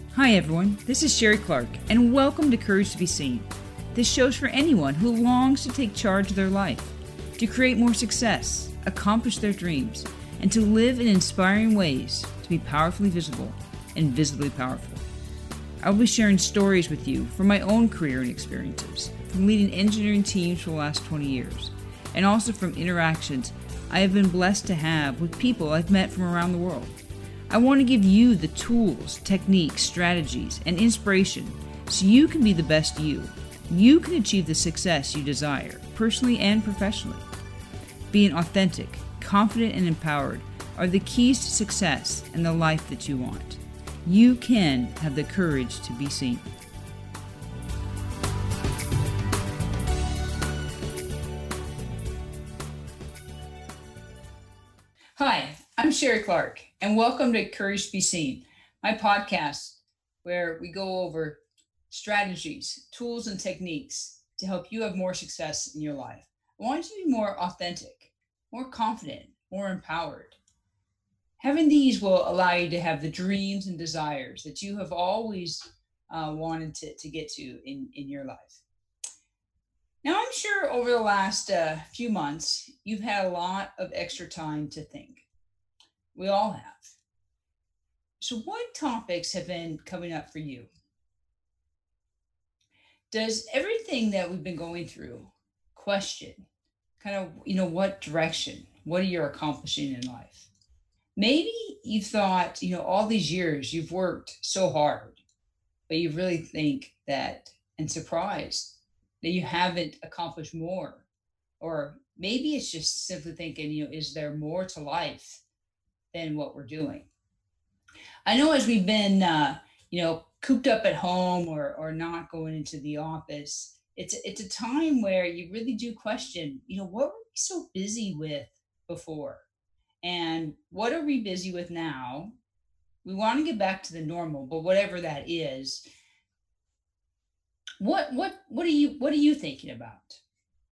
Hi everyone, this is Sherry Clark, and welcome to Courage to Be Seen. This show's for anyone who longs to take charge of their life, to create more success, accomplish their dreams, and to live in inspiring ways to be powerfully visible and visibly powerful. I'll be sharing stories with you from my own career and experiences, from leading engineering teams for the last 20 years, and also from interactions I have been blessed to have with people I've met from around the world. I want to give you the tools, techniques, strategies, and inspiration so you can be the best you. You can achieve the success you desire, personally and professionally. Being authentic, confident, and empowered are the keys to success and the life that you want. You can have the courage to be seen. Hi, I'm Sherry Clark, and welcome to Courage to Be Seen, my podcast where we go over strategies, tools, and techniques to help you have more success in your life. I want you to be more authentic, more confident, more empowered. Having these will allow you to have the dreams and desires that you have always wanted to get to in your life. Now, I'm sure over the last few months, you've had a lot of extra time to think. We all have. So, what topics have been coming up for you? Does everything that we've been going through question kind of, what direction? What are you accomplishing in life? Maybe you thought, all these years you've worked so hard, but you really think that and surprised that you haven't accomplished more. Or maybe it's just simply thinking, is there more to life than what we're doing? I know as we've been, cooped up at home or not going into the office, it's a time where you really do question, what were we so busy with before? And what are we busy with now? We want to get back to the normal, but whatever that is, what are you thinking about?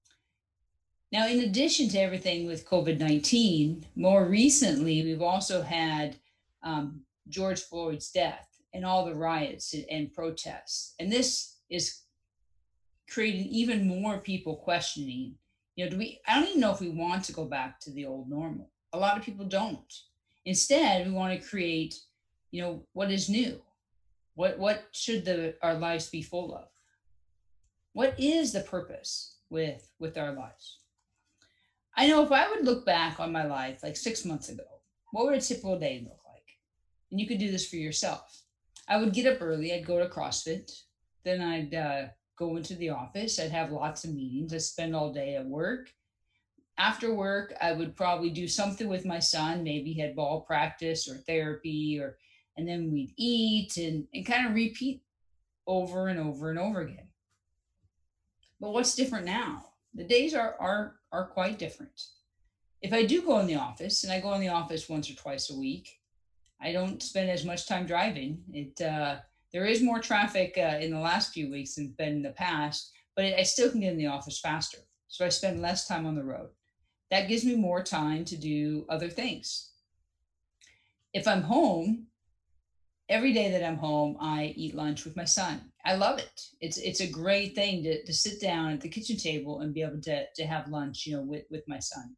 Now, in addition to everything with COVID-19, more recently we've also had George Floyd's death and all the riots and protests, and this is creating even more people questioning. I don't even know if we want to go back to the old normal. A lot of people don't. Instead, we want to create, what is new? What should our lives be full of? What is the purpose with our lives? I know if I would look back on my life like 6 months ago, what would a typical day look like? And you could do this for yourself. I would get up early. I'd go to CrossFit. Then I'd go into the office. I'd have lots of meetings. I'd spend all day at work. After work, I would probably do something with my son. Maybe he had ball practice or therapy, and then we'd eat and kind of repeat over and over and over again. But what's different now? The days are quite different. If I do go in the office, and I go in the office once or twice a week, I don't spend as much time driving. There is more traffic in the last few weeks than been in the past, but I still can get in the office faster. So I spend less time on the road. That gives me more time to do other things. If I'm home, every day that I'm home, I eat lunch with my son. I love it. It's a great thing to sit down at the kitchen table and be able to have lunch, with my son.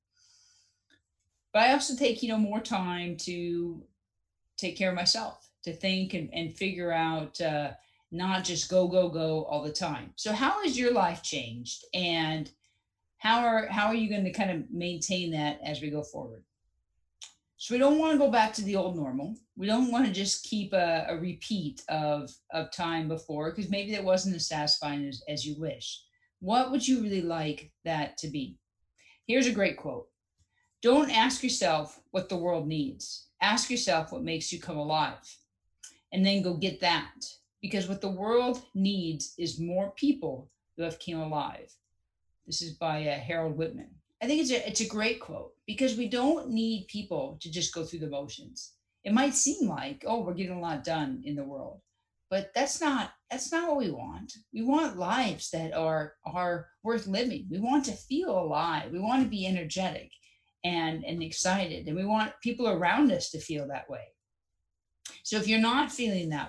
But I also take, more time to take care of myself, to think and figure out, not just go, go, go all the time. So how has your life changed? And how are you going to kind of maintain that as we go forward? So we don't want to go back to the old normal. We don't want to just keep a repeat of time before, because maybe that wasn't as satisfying as you wish. What would you really like that to be? Here's a great quote. Don't ask yourself what the world needs. Ask yourself what makes you come alive. And then go get that. Because what the world needs is more people who have come alive. This is by Harold Whitman. I think it's a great quote, because we don't need people to just go through the motions. It might seem like, oh, we're getting a lot done in the world, but that's not what we want. We want lives that are worth living. We want to feel alive. We want to be energetic and excited, and we want people around us to feel that way. So if you're not feeling that way,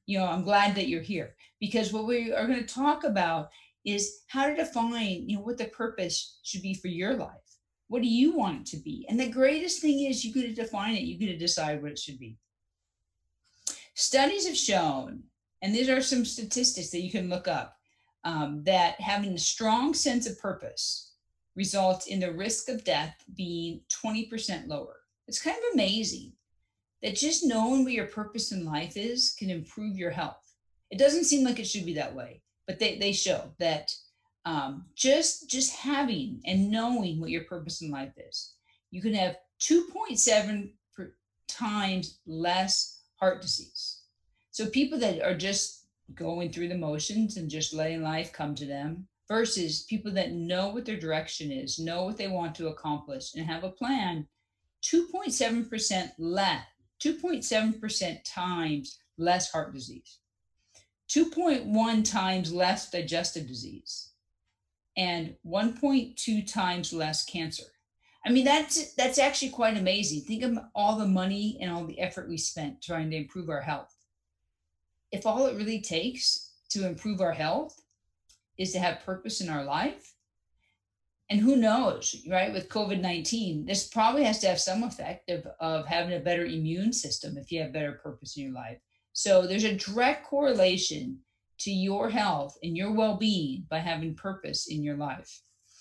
I'm glad that you're here, because what we are going to talk about is how to define, what the purpose should be for your life. What do you want it to be? And the greatest thing is you get to define it. You get to decide what it should be. Studies have shown, and these are some statistics that you can look up, that having a strong sense of purpose results in the risk of death being 20% lower. It's kind of amazing that just knowing what your purpose in life is can improve your health. It doesn't seem like it should be that way, but they show that just having and knowing what your purpose in life is, you can have 2.7 times less heart disease. So people that are just going through the motions and just letting life come to them versus people that know what their direction is, know what they want to accomplish, and have a plan, 2.7% less, 2.7% times less heart disease, 2.1 times less digestive disease, and 1.2 times less cancer. I mean, that's actually quite amazing. Think of all the money and all the effort we spent trying to improve our health. If all it really takes to improve our health is to have purpose in our life, and who knows, right? With COVID-19, this probably has to have some effect of having a better immune system if you have better purpose in your life. So there's a direct correlation to your health and your well-being by having purpose in your life.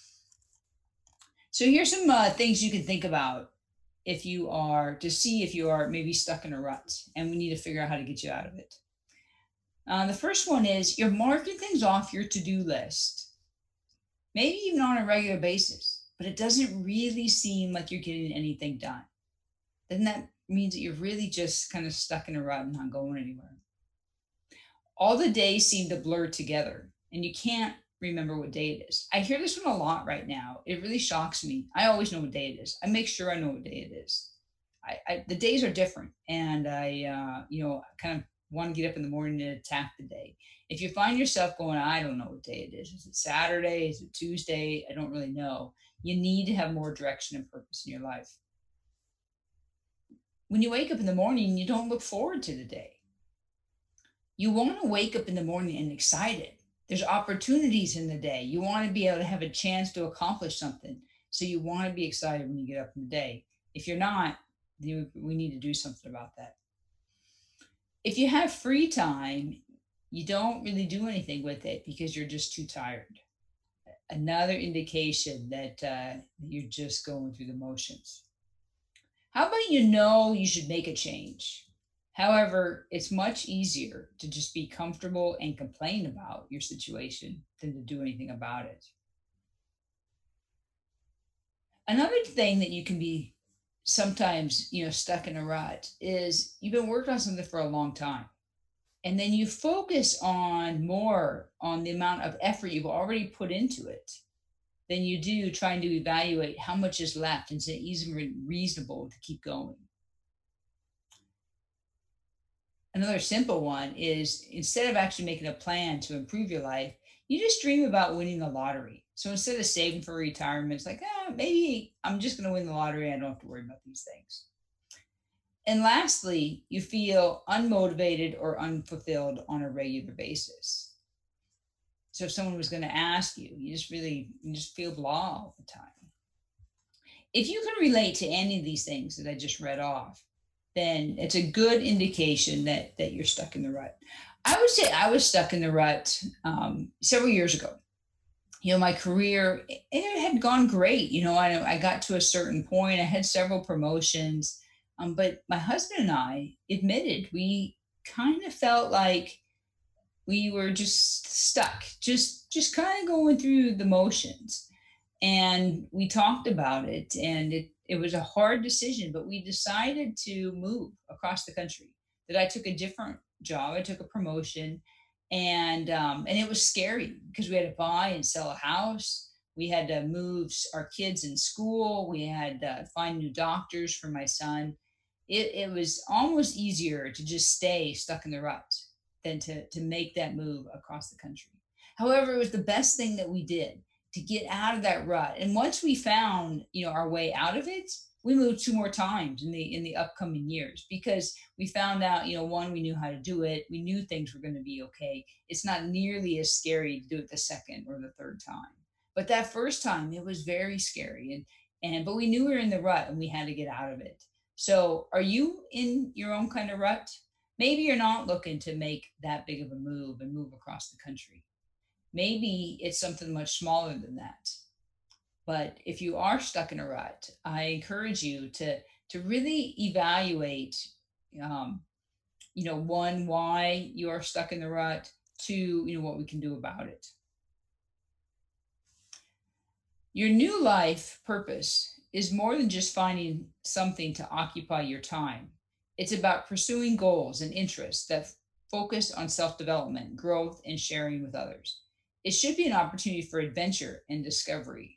So here's some things you can think about if you are, to see if you are maybe stuck in a rut and we need to figure out how to get you out of it. The first one is you're marking things off your to-do list, maybe even on a regular basis, but it doesn't really seem like you're getting anything done. Then that means that you're really just kind of stuck in a rut and not going anywhere. All the days seem to blur together and you can't remember what day it is. I hear this one a lot right now. It really shocks me. I always know what day it is. I make sure I know what day it is. The days are different, and I kind of want to get up in the morning and attack the day. If you find yourself going, I don't know what day it is it Saturday? Is it Tuesday? I don't really know. You need to have more direction and purpose in your life. When you wake up in the morning, you don't look forward to the day. You want to wake up in the morning and excited. There's opportunities in the day. You want to be able to have a chance to accomplish something. So you want to be excited when you get up in the day. If you're not, we need to do something about that. If you have free time, you don't really do anything with it because you're just too tired. Another indication that you're just going through the motions. How about you should make a change? However, it's much easier to just be comfortable and complain about your situation than to do anything about it. Another thing that you can be sometimes, stuck in a rut is you've been working on something for a long time. And then you focus on more on the amount of effort you've already put into it than you do trying to evaluate how much is left and say, is it reasonable to keep going? Another simple one is instead of actually making a plan to improve your life, you just dream about winning the lottery. So instead of saving for retirement, it's like, maybe I'm just going to win the lottery. I don't have to worry about these things. And lastly, you feel unmotivated or unfulfilled on a regular basis. So if someone was going to ask you, you just feel blah all the time. If you can relate to any of these things that I just read off, then it's a good indication that you're stuck in the rut. I would say I was stuck in the rut several years ago. My career, it had gone great. I got to a certain point. I had several promotions, but my husband and I admitted we kind of felt like we were just stuck, just kind of going through the motions. And we talked about it, and it was a hard decision, but we decided to move across the country. That I took a different job, I took a promotion, and it was scary because we had to buy and sell a house. We had to move our kids in school. We had to find new doctors for my son. It was almost easier to just stay stuck in the rut than to make that move across the country. However, it was the best thing that we did to get out of that rut. And once we found, our way out of it, We moved two more times in the upcoming years because we found out, one, we knew how to do it. We knew things were going to be okay. It's not nearly as scary to do it the second or the third time. But that first time, it was very scary, but we knew we were in the rut and we had to get out of it. So, are you in your own kind of rut? Maybe you're not looking to make that big of a move and move across the country. Maybe it's something much smaller than that. But if you are stuck in a rut, I encourage you to really evaluate, um, one, why you are stuck in the rut. Two, what we can do about it. Your new life purpose is more than just finding something to occupy your time. It's about pursuing goals and interests that focus on self development, growth, and sharing with others. It should be an opportunity for adventure and discovery.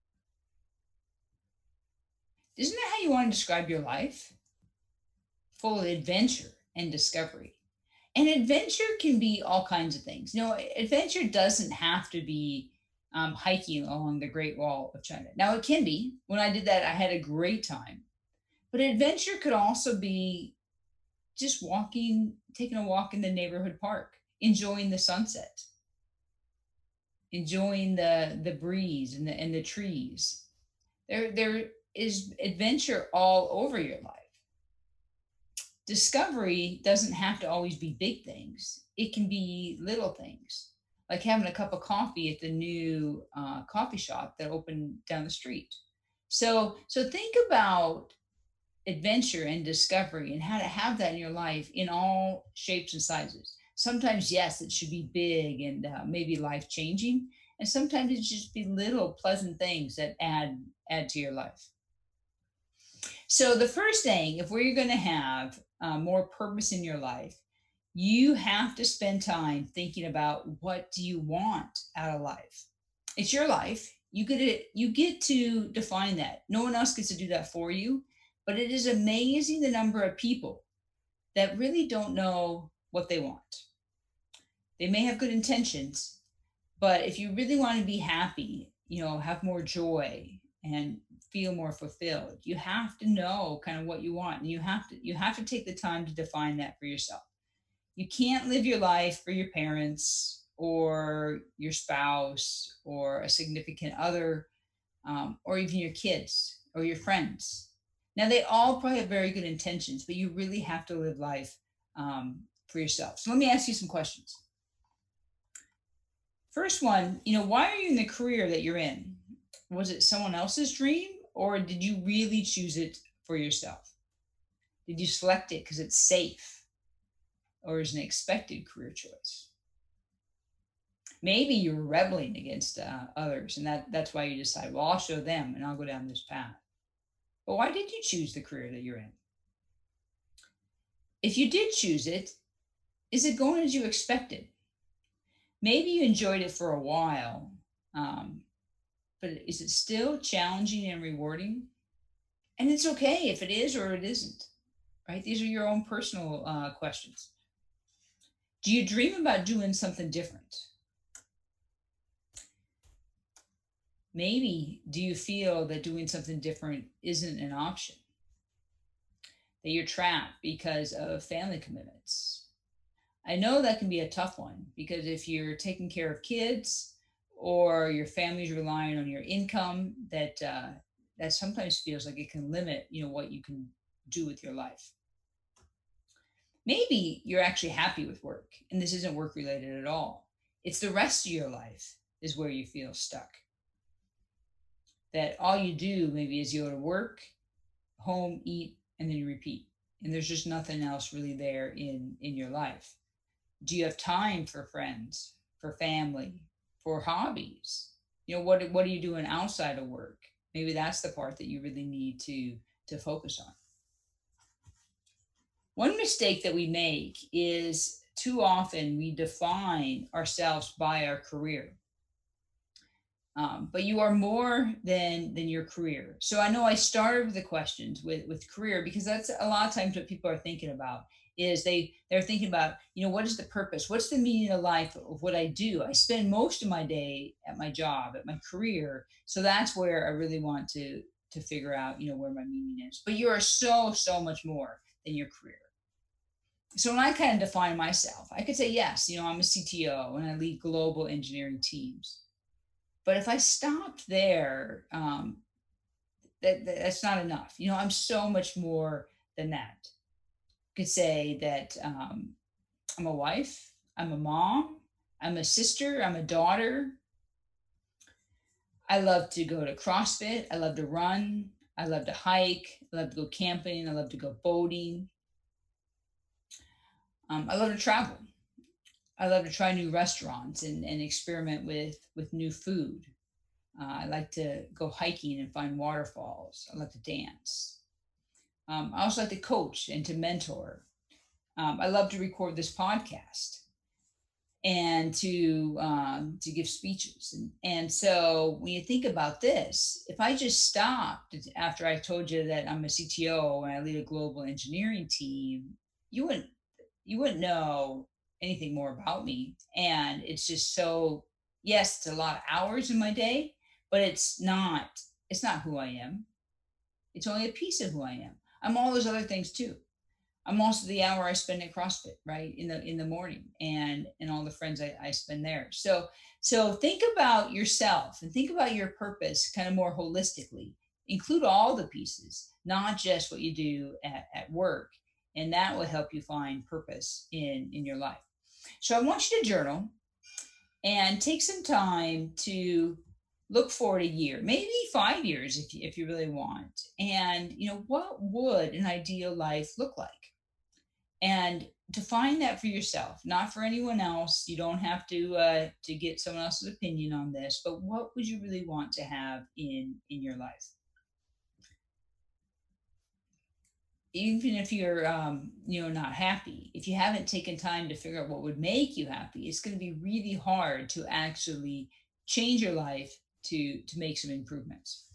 Isn't that how you want to describe your life? Full of adventure and discovery. And adventure can be all kinds of things. Adventure doesn't have to be hiking along the Great Wall of China. Now, it can be. When I did that, I had a great time. But adventure could also be just taking a walk in the neighborhood park, enjoying the sunset, enjoying the breeze and the trees. There is adventure all over your life. Discovery doesn't have to always be big things. It can be little things, like having a cup of coffee at the new coffee shop that opened down the street. So think about adventure and discovery and how to have that in your life in all shapes and sizes. Sometimes, yes, it should be big and maybe life changing, and sometimes it should just be little pleasant things that add to your life. So the first thing, if we're going to have more purpose in your life, you have to spend time thinking about what do you want out of life. It's your life. You get to define that. No one else gets to do that for you. But it is amazing the number of people that really don't know what they want. They may have good intentions, but if you really want to be happy, have more joy and feel more fulfilled, you have to know kind of what you want, and you have to take the time to define that for yourself. You can't live your life for your parents or your spouse or a significant other, or even your kids or your friends. Now, they all probably have very good intentions, but you really have to live life for yourself. So let me ask you some questions. First one, why are you in the career that you're in? Was it someone else's dream, or did you really choose it for yourself? Did you select it because it's safe, or is an expected career choice? Maybe you're rebelling against others, and that's why you decide, well, I'll show them and I'll go down this path. But why did you choose the career that you're in? If you did choose it, is it going as you expected? Maybe you enjoyed it for a while, um, but is it still challenging and rewarding? And it's okay if it is or it isn't, right? These are your own personal questions. Do you dream about doing something different? Maybe do you feel that doing something different isn't an option? That you're trapped because of family commitments? I know that can be a tough one because if you're taking care of kids or your family's relying on your income, that sometimes feels like it can limit, what you can do with your life. Maybe you're actually happy with work and this isn't work related at all. It's the rest of your life is where you feel stuck. That all you do maybe is you go to work, home, eat, and then you repeat. And there's just nothing else really there in your life. Do you have time for friends, for family, for hobbies? What are you doing outside of work? Maybe that's the part that you really need to focus on. One mistake that we make is too often we define ourselves by our career. But you are more than your career. So I know I started with the questions with career because that's a lot of times what people are thinking about is they're thinking about, what is the purpose? What's the meaning of life of what I do? I spend most of my day at my job, at my career. So that's where I really want to to figure out, where my meaning is. But you are so, so much more than your career. So when I kind of define myself, I could say, yes, I'm a CTO and I lead global engineering teams. But if I stopped there, that's not enough. I'm so much more than that. I could say that I'm a wife, I'm a mom, I'm a sister, I'm a daughter. I love to go to CrossFit. I love to run. I love to hike. I love to go camping. I love to go boating. I love to travel. I love to try new restaurants and experiment with new food. I like to go hiking and find waterfalls. I like to dance. I also like to coach and to mentor. I love to record this podcast and to give speeches. And so when you think about this, if I just stopped after I told you that I'm a CTO and I lead a global engineering team, you wouldn't know anything more about me. And it's just so, yes, it's a lot of hours in my day, but it's not who I am. It's only a piece of who I am. I'm all those other things too. I'm also the hour I spend at CrossFit, right, in the morning, and all the friends I spend there. So think about yourself and think about your purpose kind of more holistically. Include all the pieces, not just what you do at work, and that will help you find purpose in your life. So I want you to journal and take some time to look forward a year, maybe 5 years if you really want. And what would an ideal life look like? And to find that for yourself, not for anyone else. You don't have to get someone else's opinion on this, but what would you really want to have in your life? Even if you're not happy, if you haven't taken time to figure out what would make you happy, it's going to be really hard to actually change your life to make some improvements.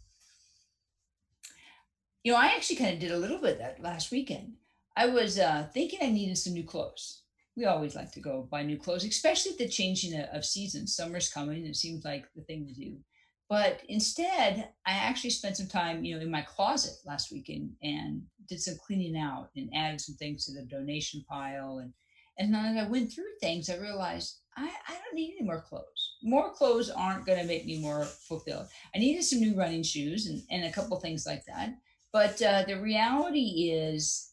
I actually kind of did a little bit of that last weekend. I was thinking I needed some new clothes. We always like to go buy new clothes, especially at the changing of seasons. Summer's coming, it seems like the thing to do. But instead, I actually spent some time, in my closet last weekend and did some cleaning out and added some things to the donation pile. And then as I went through things, I realized I don't need any more clothes. More clothes aren't going to make me more fulfilled. I needed some new running shoes and a couple things like that. But the reality is,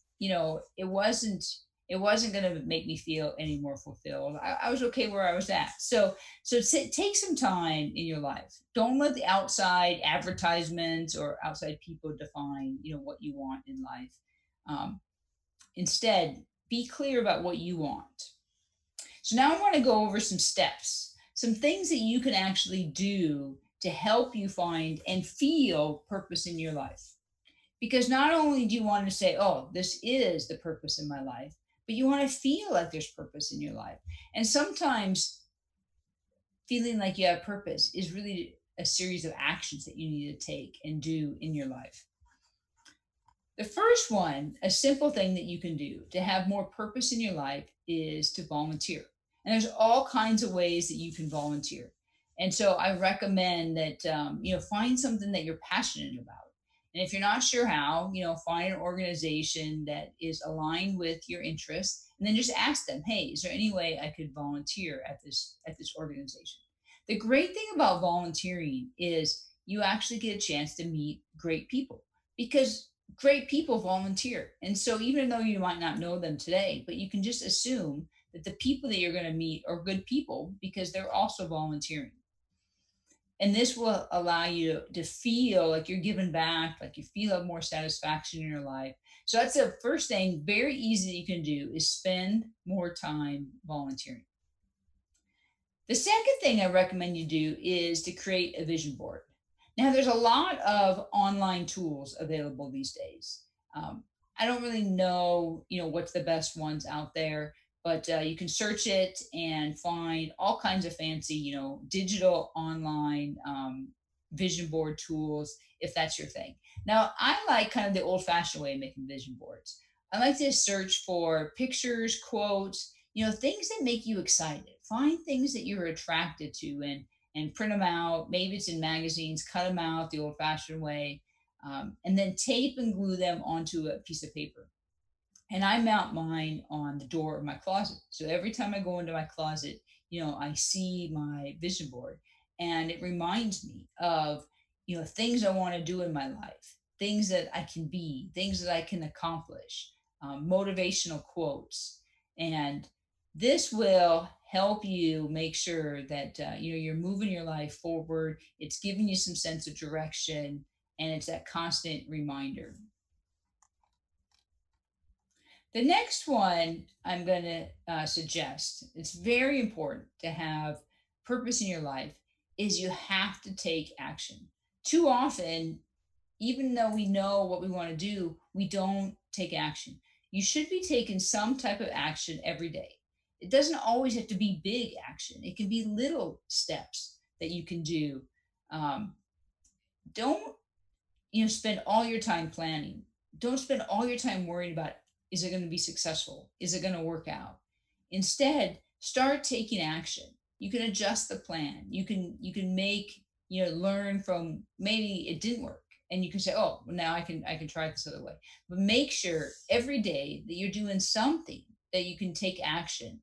it wasn't going to make me feel any more fulfilled. I was okay where I was at. So take some time in your life. Don't let the outside advertisements or outside people define, what you want in life. Um, Instead, be clear about what you want. So now I want to go over some steps, some things that you can actually do to help you find and feel purpose in your life. Because not only do you want to say, oh, this is the purpose in my life, but you want to feel like there's purpose in your life. And sometimes feeling like you have purpose is really a series of actions that you need to take and do in your life. The first one, a simple thing that you can do to have more purpose in your life, is to volunteer. And there's all kinds of ways that you can volunteer. And so I recommend that, find something that you're passionate about. And if you're not sure how, find an organization that is aligned with your interests, and then just ask them, hey, is there any way I could volunteer at this organization? The great thing about volunteering is you actually get a chance to meet great people, because great people volunteer. And so even though you might not know them today, but you can just assume that the people that you're going to meet are good people because they're also volunteering. And this will allow you to feel like you're giving back, like you feel more satisfaction in your life. So that's the first thing, very easy that you can do, is spend more time volunteering. The second thing I recommend you do is to create a vision board. Now, there's a lot of online tools available these days. I don't really know, what's the best ones out there, but you can search it and find all kinds of fancy, digital online vision board tools if that's your thing. Now, I like kind of the old-fashioned way of making vision boards. I like to search for pictures, quotes, things that make you excited. Find things that you're attracted to and print them out. Maybe it's in magazines, cut them out the old fashioned way. and then tape and glue them onto a piece of paper. And I mount mine on the door of my closet. So every time I go into my closet, I see my vision board, and it reminds me of, things I want to do in my life, things that I can be, things that I can accomplish, motivational quotes. And this will help you make sure that, you're moving your life forward. It's giving you some sense of direction, and it's that constant reminder. The next one I'm going to suggest, it's very important to have purpose in your life, is you have to take action. Too often, even though we know what we want to do, we don't take action. You should be taking some type of action every day. It doesn't always have to be big action, it can be little steps that you can do. Um, don't spend all your time planning. Don't spend all your time worrying about, is it going to be successful, is it going to work out. Instead, start taking action. You can adjust the plan. You can make, learn from, maybe it didn't work, and you can say, oh, well, now I can try this other way. But make sure every day that you're doing something that you can take action.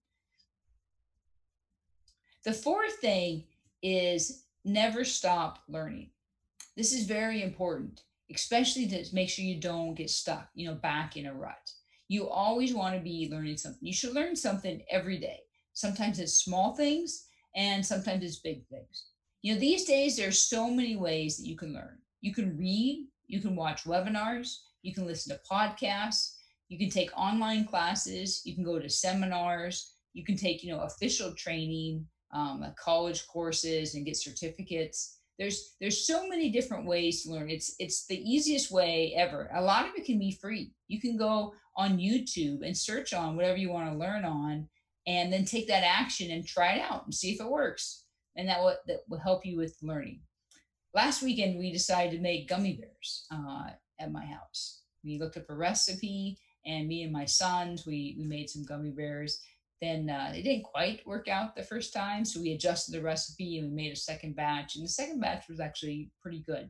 The fourth thing is never stop learning. This is very important, especially to make sure you don't get stuck, back in a rut. You always want to be learning something. You should learn something every day. Sometimes it's small things, and sometimes it's big things. These days there's so many ways that you can learn. You can read, you can watch webinars, you can listen to podcasts, you can take online classes, you can go to seminars, you can take, official training, like college courses, and get certificates. There's so many different ways to learn. It's the easiest way ever. A lot of it can be free. You can go on YouTube and search on whatever you want to learn on, and then take that action and try it out and see if it works. And that will help you with learning. Last weekend we decided to make gummy bears at my house. We looked up a recipe, and me and my sons, we made some gummy bears. Then it didn't quite work out the first time, so we adjusted the recipe and we made a second batch. And the second batch was actually pretty good.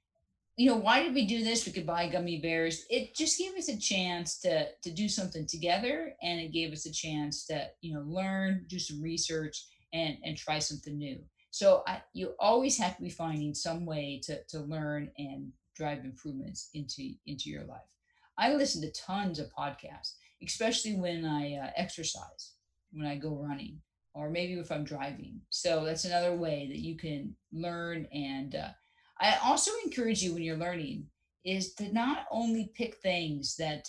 Why did we do this? We could buy gummy bears. It just gave us a chance to do something together, and it gave us a chance to learn, do some research, and try something new. So you always have to be finding some way to learn and drive improvements into your life. I listen to tons of podcasts, especially when I exercise, when I go running, or maybe if I'm driving. So that's another way that you can learn. And I also encourage you, when you're learning, is to not only pick things that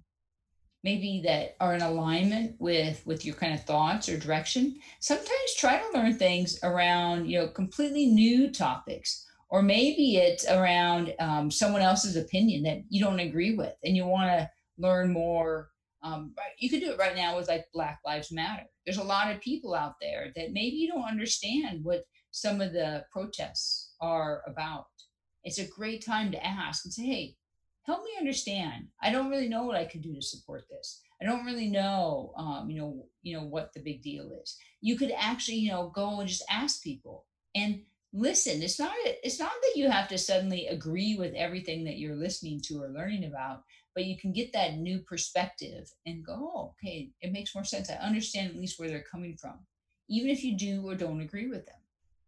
maybe that are in alignment with your kind of thoughts or direction. Sometimes try to learn things around completely new topics, or maybe it's around someone else's opinion that you don't agree with, and you want to learn more. You could do it right now with, like, Black Lives Matter. There's a lot of people out there that maybe you don't understand what some of the protests are about. It's a great time to ask and say, hey, help me understand. I don't really know what I can do to support this. I don't really know, what the big deal is. You could actually, go and just ask people and listen. It's not that you have to suddenly agree with everything that you're listening to or learning about, but you can get that new perspective and go, oh, okay, it makes more sense. I understand at least where they're coming from, even if you do or don't agree with them.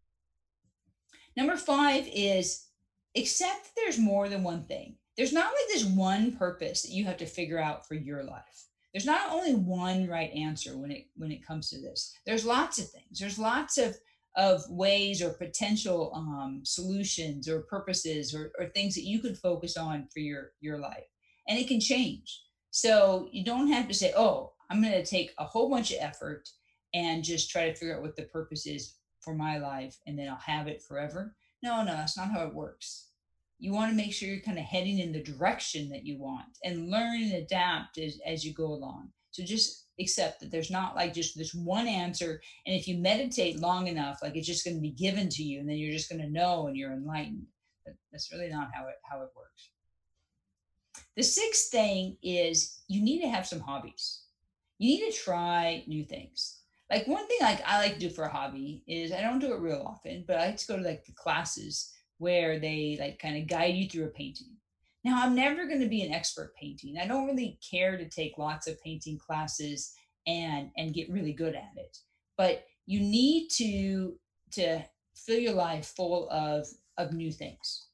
Number five is accept that there's more than one thing. There's not like this one purpose that you have to figure out for your life. There's not only one right answer when it comes to this. There's lots of things. There's lots of ways or potential solutions or purposes, or things that you could focus on for your life, and it can change. So you don't have to say, oh, I'm going to take a whole bunch of effort and just try to figure out what the purpose is for my life, and then I'll have it forever. No, that's not how it works. You want to make sure you're kind of heading in the direction that you want, and learn and adapt as you go along. So just accept that there's not like just this one answer. And if you meditate long enough, like, it's just going to be given to you, and then you're just going to know and you're enlightened. But that's really not how it works. The sixth thing is you need to have some hobbies. You need to try new things. Like, one thing, like, I like to do for a hobby is, I don't do it real often, but I like to go to, like, the classes where they like kind of guide you through a painting. Now, I'm never going to be an expert painting. I don't really care to take lots of painting classes and get really good at it. But you need to fill your life full of new things.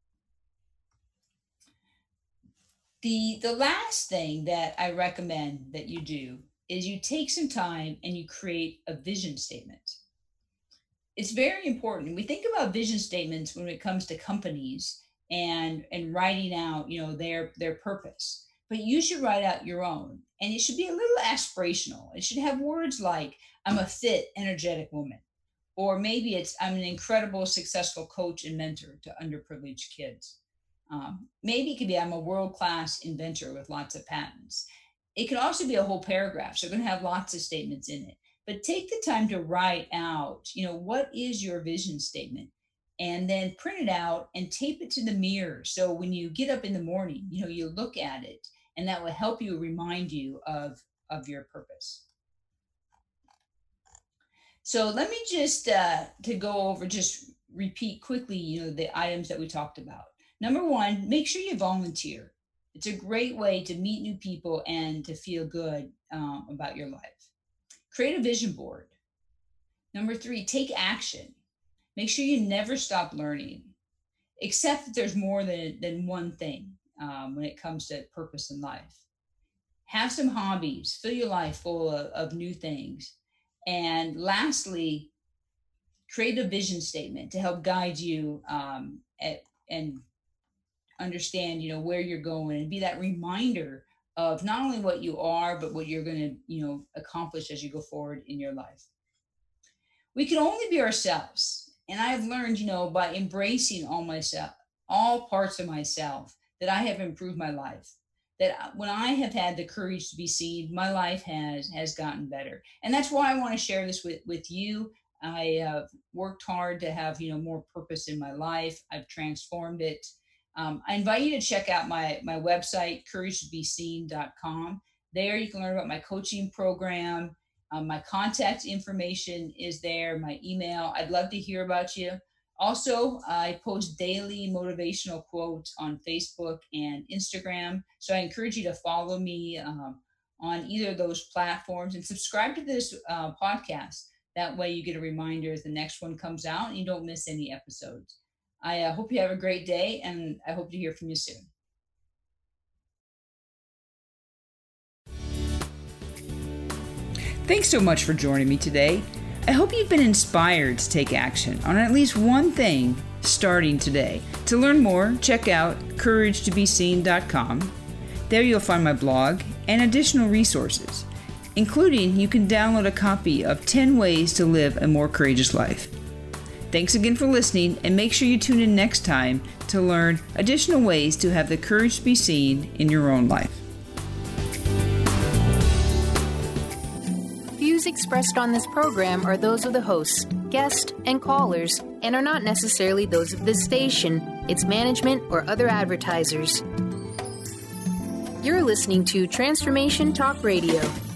The last thing that I recommend that you do is you take some time and you create a vision statement. It's very important. We think about vision statements when it comes to companies and writing out, their purpose. But you should write out your own, and it should be a little aspirational. It should have words like I'm a fit, energetic woman, or maybe it's I'm an incredible, successful coach and mentor to underprivileged kids. Maybe it could be I'm a world-class inventor with lots of patents. It could also be a whole paragraph, so you're going to have lots of statements in it. But take the time to write out, what is your vision statement? And then print it out and tape it to the mirror. So when you get up in the morning, you look at it, and that will help you remind you of your purpose. So let me just to go over, just repeat quickly, the items that we talked about. Number one, make sure you volunteer. It's a great way to meet new people and to feel good about your life. Create a vision board. Number three, take action. Make sure you never stop learning, except that there's more than one thing when it comes to purpose in life. Have some hobbies. Fill your life full of new things. And lastly, create a vision statement to help guide you and understand, where you're going, and be that reminder of not only what you are, but what you're going to, accomplish as you go forward in your life. We can only be ourselves. And I've learned, by embracing all parts of myself, that I have improved my life. That when I have had the courage to be seen, my life has gotten better. And that's why I want to share this with you. I have worked hard to have, more purpose in my life. I've transformed it. I invite you to check out my website, couragetobeseen.com. There you can learn about my coaching program. My contact information is there, my email. I'd love to hear about you. Also, I post daily motivational quotes on Facebook and Instagram. So I encourage you to follow me on either of those platforms and subscribe to this podcast. That way you get a reminder as the next one comes out and you don't miss any episodes. I hope you have a great day, and I hope to hear from you soon. Thanks so much for joining me today. I hope you've been inspired to take action on at least one thing starting today. To learn more, check out couragetobeseen.com. There you'll find my blog and additional resources, including you can download a copy of 10 Ways to Live a More Courageous Life. Thanks again for listening, and make sure you tune in next time to learn additional ways to have the courage to be seen in your own life. Views expressed on this program are those of the hosts, guests, and callers, and are not necessarily those of this station, its management, or other advertisers. You're listening to Transformation Talk Radio.